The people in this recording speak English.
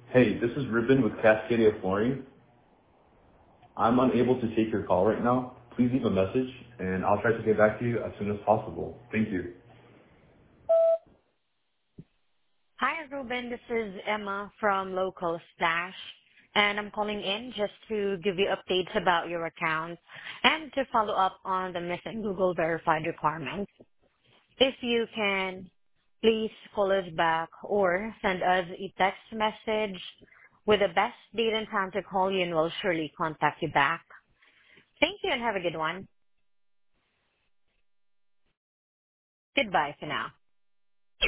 Hey, this is Ruben with Cascadia Flooring. I'm unable to take your call right now. Please leave a message, and I'll try to get back to you as soon as possible. Thank you. Hi, Ruben. This is Emma from Local Stash, and I'm calling in just to give you updates about your account and to follow up on the missing Google verified requirements. If you can, please call us back or send us a text message with the best date and time to call you, and we'll surely contact you back. Thank you and have a good one. Goodbye for now.